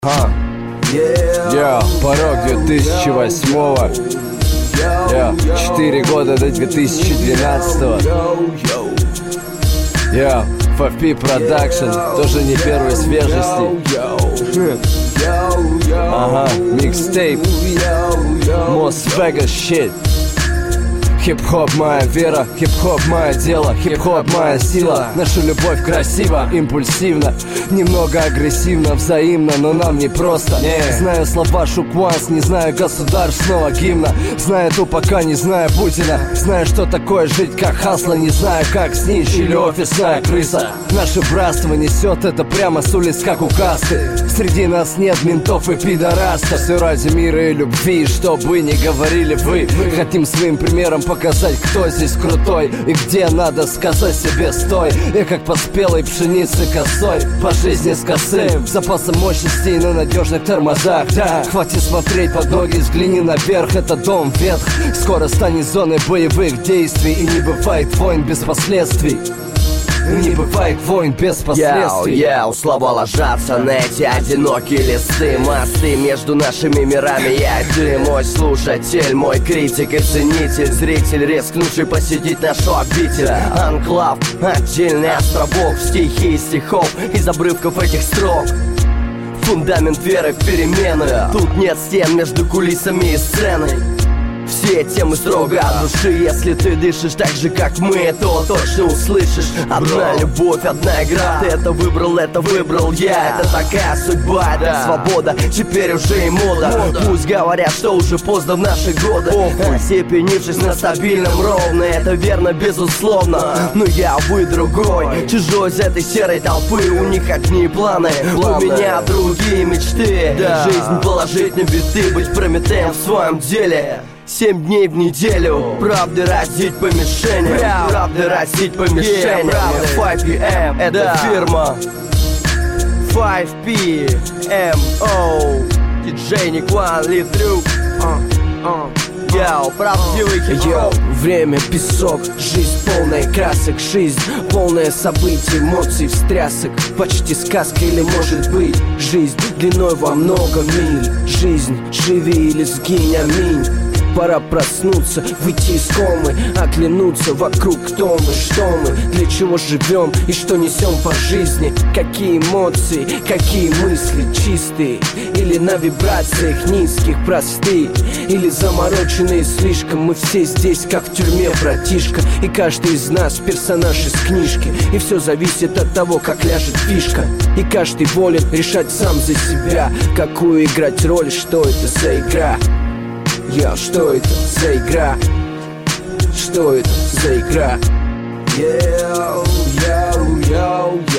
Порог 2008-го. 4 года до 2012-го. FFP Production, тоже не первой свежести. Микстейп Most Vegas shit. Хип-хоп моя вера, хип-хоп мое дело, хип-хоп моя сила. Наша любовь красиво, импульсивно, немного агрессивно, взаимно, но нам не просто. Знаю слова Шукванс, не знаю государственного гимна. Знаю Тупака, не знаю Путина. Знаю, что такое жить как хасло, не знаю, как снич или офисная крыса. Наше братство несет это прямо с улиц, как у касты. Среди нас нет ментов и пидорастов. Все ради мира и любви, что бы ни говорили вы. Хотим своим примером показать, кто здесь крутой и где надо сказать себе стой. Я как по спелой пшенице косой, по жизни с косым запасом мощностей на надежных тормозах. Хватит смотреть под ноги, взгляни наверх, это дом ветх. Скоро станет зоной боевых действий, и не бывает войн без последствий. Не бывает войн без последствий. Слова ложатся на эти одинокие листы. Мосты между нашими мирами. Ты мой слушатель, мой критик и ценитель, зритель, рискнувший посетить нашу обитель. Анклав, отдельный островок в стихии стихов из обрывков этих строк. Фундамент веры в перемены. Тут нет стен между кулисами и сценой. Все темы строго от души. Если ты дышишь так же, как мы, то точно услышишь. Одна любовь, одна игра. Ты это выбрал я. Это такая судьба, это свобода, теперь уже и мода. Пусть говорят, что уже поздно в наши годы. Остепенившись на стабильном ровно. Это верно, безусловно. Но я, увы, другой, чужой из этой серой толпы. У них одни планы, у меня другие мечты. Жизнь положить на биты, быть Прометеем в своем деле. 7 дней в неделю, правды разить по мишеням. Правды разить по мишеням. 5PM, это фирма 5PMO. DJ Никван, Литрюк. Правдивый хип-хоп. Время песок, жизнь полная красок. Жизнь полная событий, эмоций, встрясок. Почти сказка или может быть жизнь длиной во много миль. Жизнь, живи или сгинь, аминь. Пора проснуться, выйти из комы, оглянуться вокруг, кто мы, что мы, для чего живем и что несем по жизни. Какие эмоции, какие мысли, чистые или на вибрациях низких, простые или замороченные слишком. Мы все здесь, как в тюрьме, братишка, и каждый из нас персонаж из книжки. И все зависит от того, как ляжет фишка, и каждый волен решать сам за себя, какую играть роль, что это за игра. Что это за игра? Что это за игра?